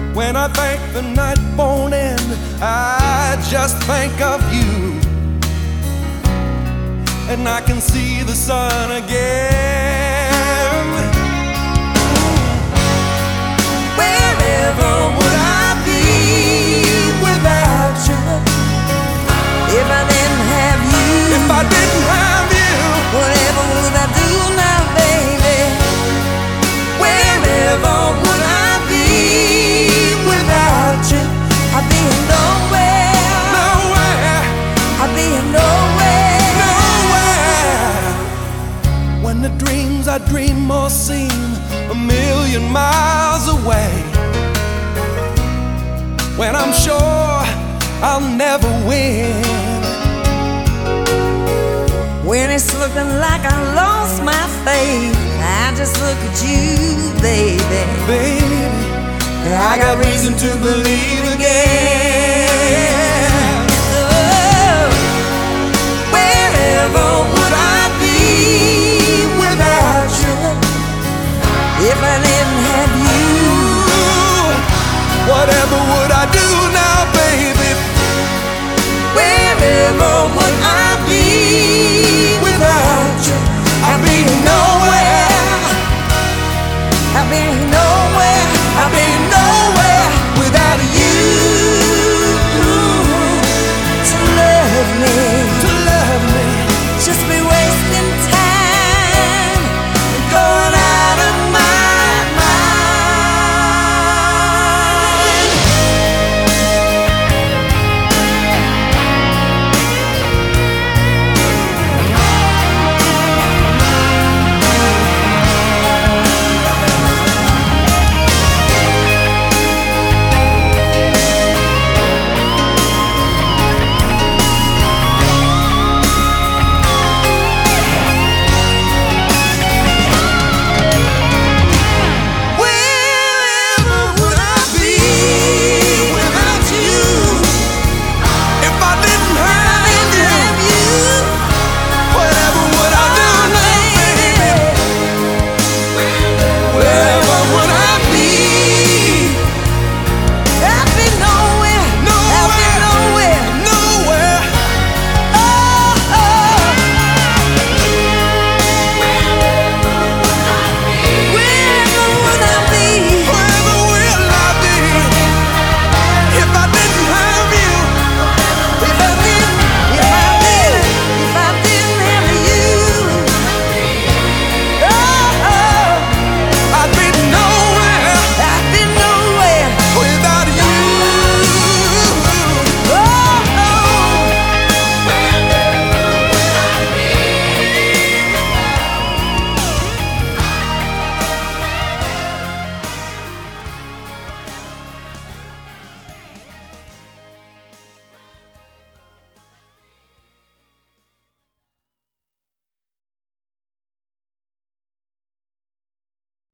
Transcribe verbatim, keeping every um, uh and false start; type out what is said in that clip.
When I think the night won't end, I just think of you, and I can see the sun again. Wherever would I be without you? If I didn't have you, if I didn't have you, whatever would I do now, baby? Wherever would I be without you? I'd be nowhere, nowhere. I'd be nowhere, nowhere. When the dreams I dream all seem a million miles away, when I'm sure I'll never win, when it's looking like I lost my faith, I just look at you, baby. Baby, I got reason to believe again.